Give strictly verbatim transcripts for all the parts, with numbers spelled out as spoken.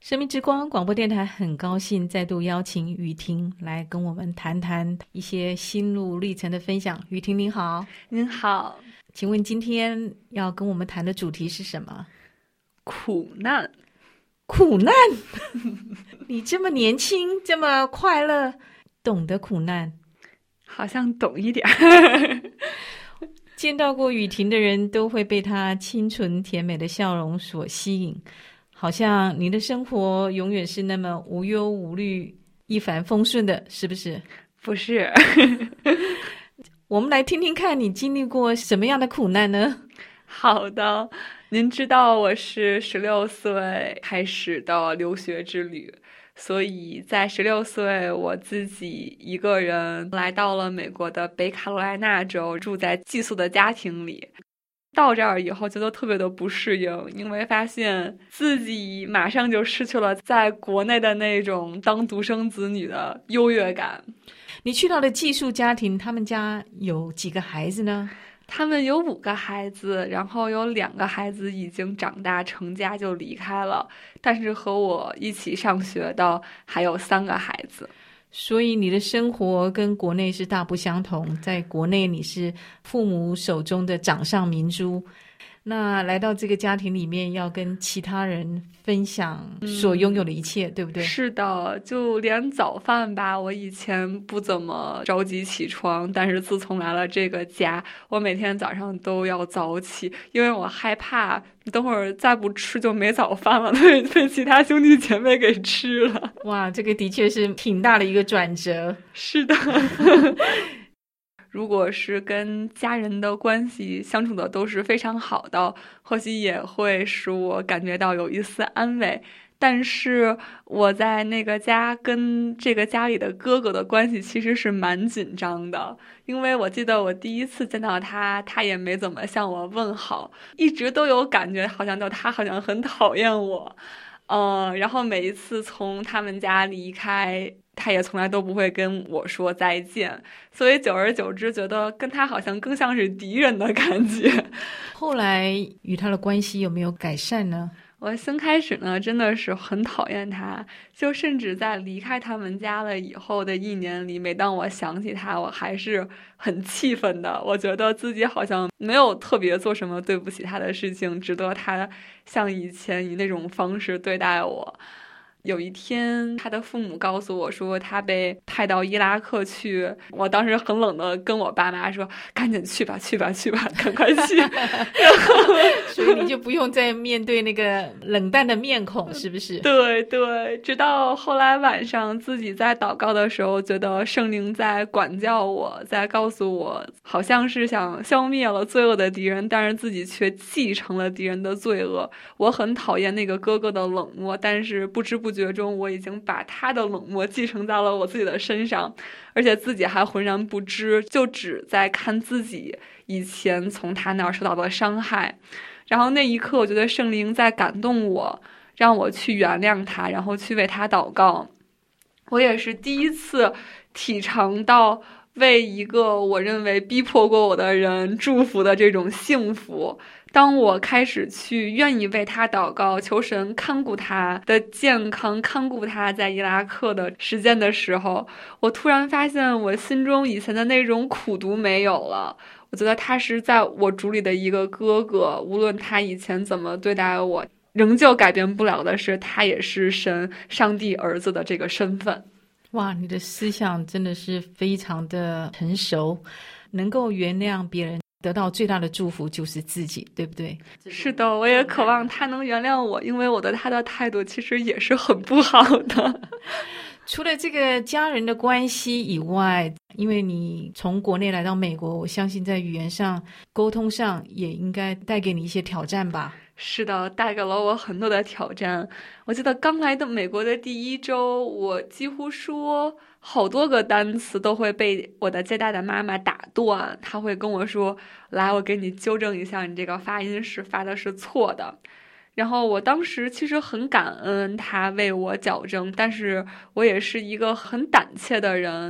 生命之光广播电台很高兴再度邀请雨婷来跟我们谈谈一些心路历程的分享。雨婷您好。 您好， 请问今天要跟我们谈的主题是什么？ 苦难。 苦难你这么年轻这么快乐，懂得苦难？ 好像懂一点见到过雨婷的人都会被她清纯甜美的笑容所吸引，好像你的生活永远是那么无忧无虑一帆风顺的，是不是？ 不是我们来听听看你经历过什么样的苦难呢？ 好的，您知道我是十六岁开始的留学之旅，所以在十六岁我自己一个人来到了美国的北卡罗来纳州，住在寄宿的家庭里。到这儿以后觉得特别的不适应，因为发现自己马上就失去了在国内的那种当独生子女的优越感。 你去到的寄宿家庭，他们家有几个孩子呢？ 他们有五个孩子，然后有两个孩子已经长大成家就离开了，但是和我一起上学的还有三个孩子。 所以你的生活跟国内是大不相同，在国内你是父母手中的掌上明珠，那来到这个家庭里面要跟其他人分享所拥有的一切、嗯、对不对？ 是的，就连早饭吧，我以前不怎么着急起床，但是自从来了这个家，我每天早上都要早起，因为我害怕等会儿再不吃就没早饭了，被被其他兄弟姐妹给吃了。 哇，这个的确是挺大的一个转折。 是的如果是跟家人的关系相处的都是非常好的，或许也会使我感觉到有一丝安慰。但是我在那个家跟这个家里的哥哥的关系其实是蛮紧张的，因为我记得我第一次见到他，他也没怎么向我问好，一直都有感觉好像就他好像很讨厌我。嗯，然后每一次从他们家离开，他也从来都不会跟我说再见，所以久而久之觉得跟他好像更像是敌人的感觉。 后来与他的关系有没有改善呢？ 我先开始呢真的是很讨厌他，就甚至在离开他们家了以后的一年里，每当我想起他，我还是很气愤的。我觉得自己好像没有特别做什么对不起他的事情，值得他像以前以那种方式对待我。有一天他的父母告诉我说他被派到伊拉克去，我当时很冷的跟我爸妈说赶紧去吧去吧去吧赶快去所以你就不用再面对那个冷淡的面孔，是不是？ 对对，直到后来晚上自己在祷告的时候，觉得圣灵在管教我，在告诉我好像是想消灭了罪恶的敌人，但是自己却继承了敌人的罪恶。我很讨厌那个哥哥的冷漠，但是不知不觉中我已经把他的冷漠继承在了我自己的身上，而且自己还浑然不知，就只在看自己以前从他那儿受到的伤害。然后那一刻我觉得圣灵在感动我，让我去原谅他，然后去为他祷告。我也是第一次体尝到为一个我认为逼迫过我的人祝福的这种幸福。当我开始去愿意为他祷告，求神看顾他的健康，看顾他在伊拉克的时间的时候，我突然发现我心中以前的那种苦毒没有了。我觉得他是在我主里的一个哥哥，无论他以前怎么对待我，仍旧改变不了的是他也是神上帝儿子的这个身份。 哇，你的思想真的是非常的成熟，能够原谅别人，得到最大的祝福就是自己，对不对？ 是的，我也渴望他能原谅我，因为我对他的态度其实也是很不好的。 除了这个家人的关系以外，因为你从国内来到美国，我相信在语言上沟通上也应该带给你一些挑战吧。 是的，带给了我很多的挑战。我记得刚来的美国的第一周，我几乎说好多个单词都会被我的接待的妈妈打断，她会跟我说，来，我给你纠正一下，你这个发音是发的是错的。然后我当时其实很感恩他为我矫正，但是我也是一个很胆怯的人，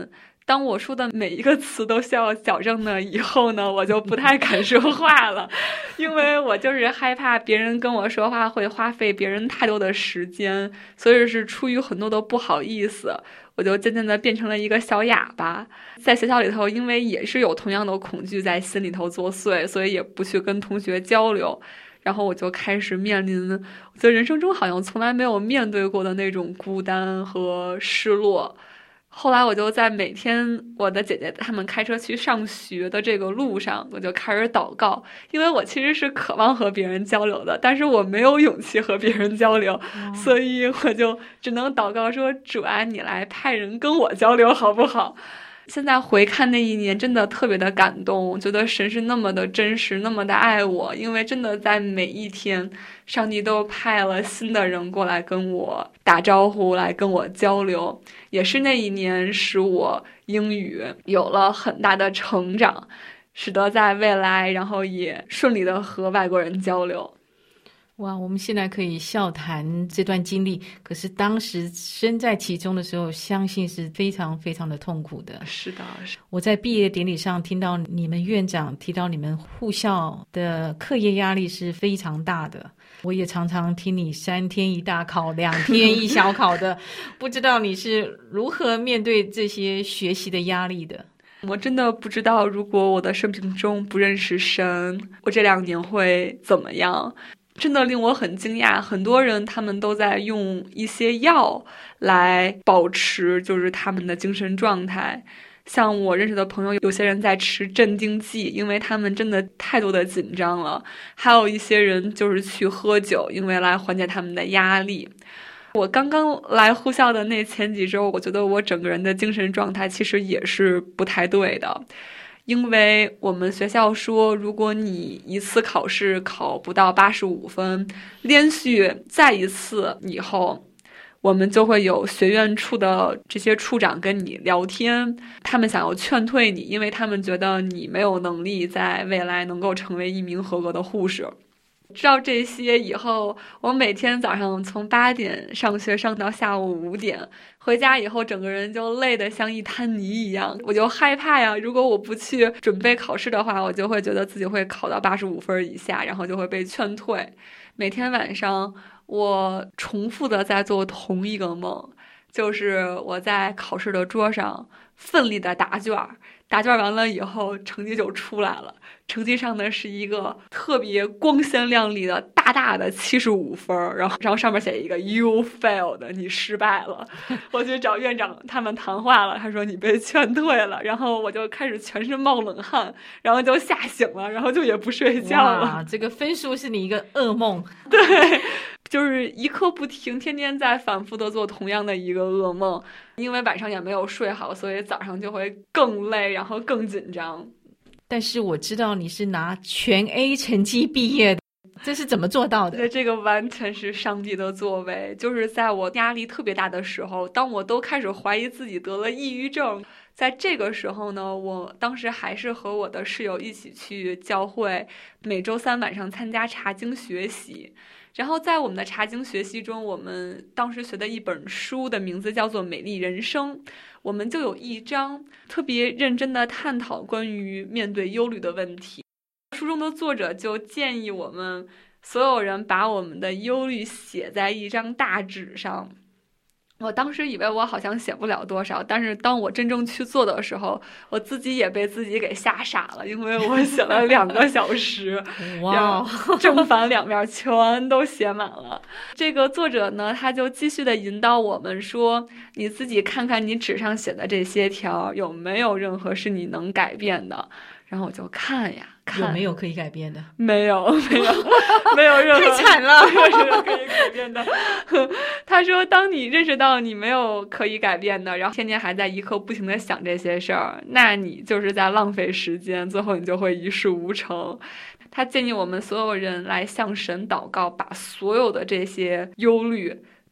当我说的每一个词都需要矫正的以后呢，我就不太敢说话了，因为我就是害怕别人跟我说话会花费别人太多的时间，所以是出于很多的不好意思，我就渐渐的变成了一个小哑巴。在学校里头，因为也是有同样的恐惧在心里头作祟，所以也不去跟同学交流。然后我就开始面临我觉得人生中好像从来没有面对过的那种孤单和失落。后来我就在每天我的姐姐她们开车去上学的这个路上，我就开始祷告，因为我其实是渴望和别人交流的，但是我没有勇气和别人交流，哦、所以我就只能祷告说，主啊，你来派人跟我交流好不好？现在回看那一年，真的特别的感动，我觉得神是那么的真实，那么的爱我，因为真的在每一天，上帝都派了新的人过来跟我打招呼，来跟我交流，也是那一年使我英语有了很大的成长，使得在未来然后也顺利的和外国人交流。 哇，我们现在可以笑谈这段经历，可是当时身在其中的时候，相信是非常非常的痛苦的。 是的，是。 我在毕业典礼上听到你们院长提到你们护校的课业压力是非常大的，我也常常听你三天一大考，两天一小考的，不知道你是如何面对这些学习的压力的。 我真的不知道，如果我的生命中不认识神，我这两年会怎么样。真的令我很惊讶，很多人他们都在用一些药来保持就是他们的精神状态，像我认识的朋友，有些人在吃镇定剂，因为他们真的太多的紧张了，还有一些人就是去喝酒，因为来缓解他们的压力。我刚刚来护校的那前几周，我觉得我整个人的精神状态其实也是不太对的，因为我们学校说，如果你一次考试考不到八十五分，连续再一次以后，我们就会有学院处的这些处长跟你聊天，他们想要劝退你，因为他们觉得你没有能力在未来能够成为一名合格的护士。知道这些以后，我每天早上从八点上学上到下午五点，回家以后整个人就累得像一滩泥一样，我就害怕呀，如果我不去准备考试的话，我就会觉得自己会考到八十五分以下，然后就会被劝退。每天晚上我重复的在做同一个梦，就是我在考试的桌上奋力的答卷，答卷完了以后成绩就出来了，成绩上的是一个特别光鲜亮丽的大大的七十五分，然后然后上面写一个 You failed， 你失败了。我去找院长他们谈话了，他说你被劝退了，然后我就开始全身冒冷汗，然后就吓醒了，然后就也不睡觉了。 哇，这个分数是你一个噩梦。 对，就是一刻不停，天天在反复的做同样的一个噩梦，因为晚上也没有睡好，所以早上就会更累，然后更紧张。 但是我知道你是拿全 A 成绩毕业的，这是怎么做到的？ 这个完全是上帝的作为，就是在我压力特别大的时候，当我都开始怀疑自己得了抑郁症，在这个时候呢，我当时还是和我的室友一起去教会，每周三晚上参加查经学习。然后在我们的查经学习中，我们当时学的一本书的名字叫做《美丽人生》，我们就有一章特别认真的探讨关于面对忧虑的问题。书中的作者就建议我们所有人把我们的忧虑写在一张大纸上。我当时以为我好像写不了多少，但是当我真正去做的时候，我自己也被自己给吓傻了，因为我写了两个小时， 哇， 正反两面全都写满了。这个作者呢，他就继续的引导我们说，你自己看看你纸上写的这些条有没有任何是你能改变的。然后我就看呀看， 有没有可以改变的？ 没有，没有，没有任何， 太惨了， 没有任何可以改变的。他说，当你认识到你没有可以改变的，然后天天还在一刻不停的想这些事儿，那你就是在浪费时间，最后你就会一事无成。他建议我们所有人来向神祷告，把所有的这些忧虑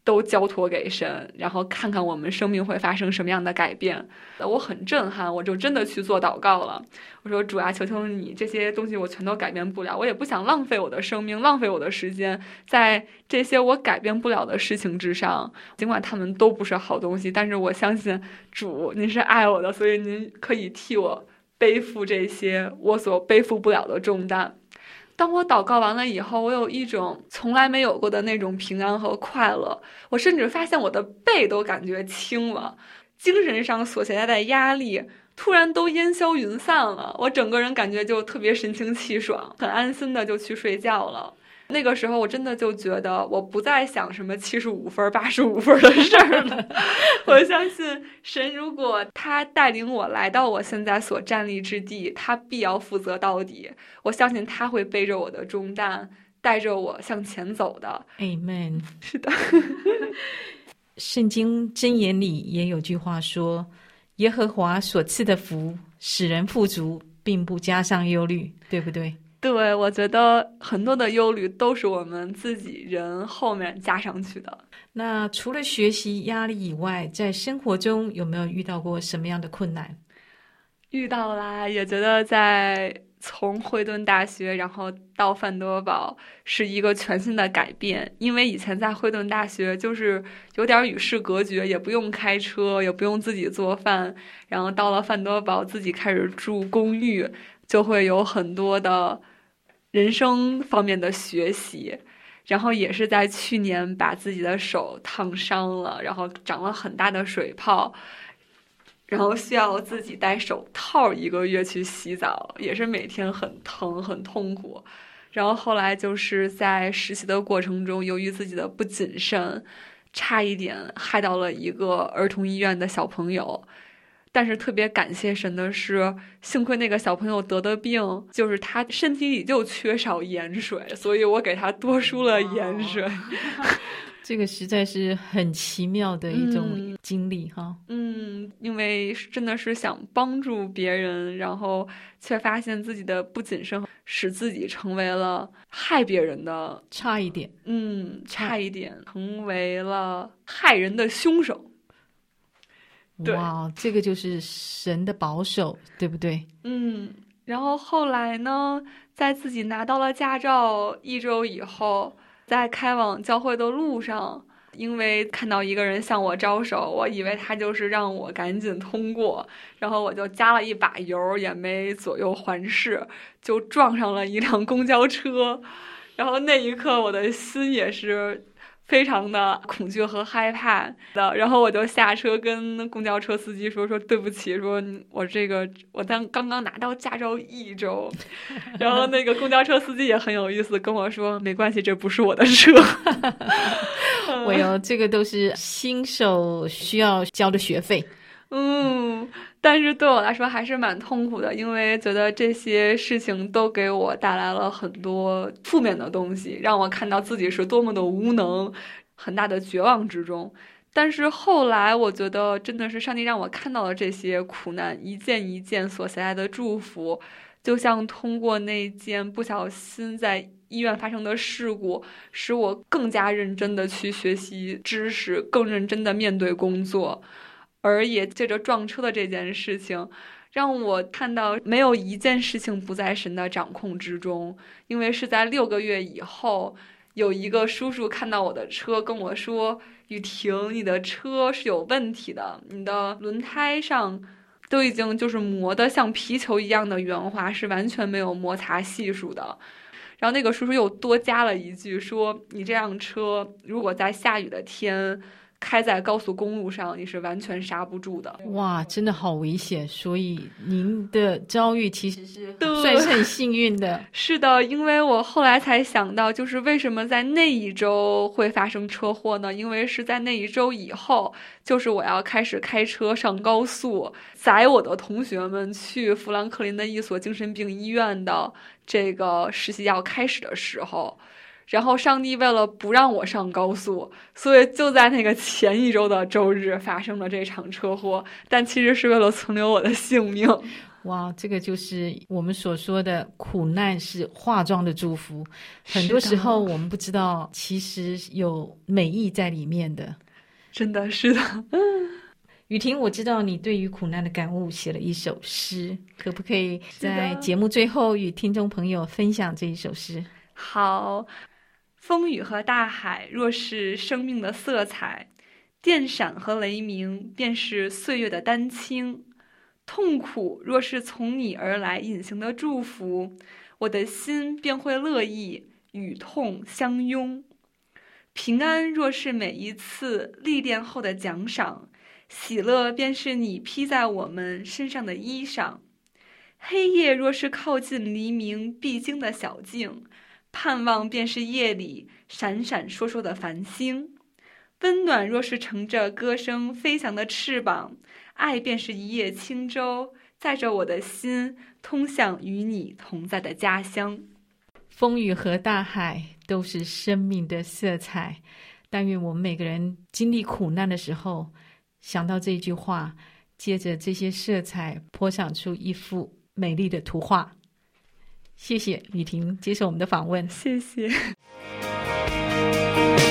都交托给神，然后看看我们生命会发生什么样的改变。我很震撼，我就真的去做祷告了。我说主啊，求求你，这些东西我全都改变不了，我也不想浪费我的生命，浪费我的时间在这些我改变不了的事情之上。尽管他们都不是好东西，但是我相信主您是爱我的，所以您可以替我背负这些我所背负不了的重担。当我祷告完了以后，我有一种从来没有过的那种平安和快乐，我甚至发现我的背都感觉轻了，精神上所携带的压力突然都烟消云散了，我整个人感觉就特别神清气爽，很安心的就去睡觉了。那个时候我真的就觉得我不再想什么七十五分八十五分的事儿了我相信神如果他带领我来到我现在所站立之地，他必要负责到底，我相信他会背着我的重担带着我向前走的。 Amen。 是的圣经箴言里也有句话说，耶和华所赐的福使人富足，并不加上忧虑，对不对？ 对，我觉得很多的忧虑都是我们自己人后面加上去的。 那除了学习压力以外，在生活中有没有遇到过什么样的困难？ 遇到啦，也觉得在从惠顿大学然后到范德堡是一个全新的改变，因为以前在惠顿大学就是有点与世隔绝，也不用开车，也不用自己做饭，然后到了范德堡自己开始住公寓，就会有很多的人生方面的学习。然后也是在去年把自己的手烫伤了，然后长了很大的水泡，然后需要自己戴手套一个月去洗澡，也是每天很疼很痛苦。然后后来就是在实习的过程中，由于自己的不谨慎，差一点害到了一个儿童医院的小朋友。但是特别感谢神的是，幸亏那个小朋友得的病就是他身体里就缺少盐水，所以我给他多输了盐水。 这个实在是很奇妙的一种经历哈。 嗯，因为真的是想帮助别人，然后却发现自己的不谨慎使自己成为了害别人的， 差一点， 嗯，差一点成为了害人的凶手。 哇，这个就是神的保守，对不对？ 嗯，然后后来呢，在自己拿到了驾照一周以后，在开往教会的路上，因为看到一个人向我招手，我以为他就是让我赶紧通过，然后我就加了一把油，也没左右环视，就撞上了一辆公交车。然后那一刻我的心也是非常的恐惧和害怕的，然后我就下车跟公交车司机说说对不起，说我这个我当刚刚拿到驾照一周，然后那个公交车司机也很有意思跟我说没关系，这不是我的车。 我有这个都是新手需要交的学费。 嗯，但是对我来说还是蛮痛苦的，因为觉得这些事情都给我带来了很多负面的东西，让我看到自己是多么的无能，很大的绝望之中。但是后来我觉得真的是上帝让我看到了这些苦难一件一件所携带的祝福，就像通过那件不小心在医院发生的事故，使我更加认真的去学习知识，更认真的面对工作。而也借着撞车的这件事情，让我看到没有一件事情不在神的掌控之中。因为是在六个月以后，有一个叔叔看到我的车跟我说，雨婷，你的车是有问题的，你的轮胎上都已经就是磨得像皮球一样的圆滑，是完全没有摩擦系数的。然后那个叔叔又多加了一句说，你这辆车如果在下雨的天开在高速公路上，你是完全刹不住的。 哇，真的好危险！所以您的遭遇其实是算是很幸运的。 是的，因为我后来才想到，就是为什么在那一周会发生车祸呢？因为是在那一周以后，就是我要开始开车上高速，载我的同学们去富兰克林的一所精神病医院的这个实习要开始的时候。然后上帝为了不让我上高速，所以就在那个前一周的周日发生了这场车祸，但其实是为了存留我的性命。 哇，这个就是我们所说的苦难是化妆的祝福。很多时候我们不知道，其实有美意在里面的。 真的是的。 雨婷，我知道你对于苦难的感悟写了一首诗，可不可以在节目最后与听众朋友分享这一首诗？ 好，风雨和大海若是生命的色彩，电闪和雷鸣便是岁月的丹青。痛苦若是从你而来隐形的祝福，我的心便会乐意与痛相拥。平安若是每一次历练后的奖赏，喜乐便是你披在我们身上的衣裳。黑夜若是靠近黎明必经的小径，盼望便是夜里闪闪烁烁的繁星。温暖若是乘着歌声飞翔的翅膀，爱便是一叶轻舟，载着我的心通向与你同在的家乡。 风雨和大海都是生命的色彩，但愿我们每个人经历苦难的时候，想到这句话，接着这些色彩泼上出一幅美丽的图画。谢谢雨婷接受我们的访问。 谢谢。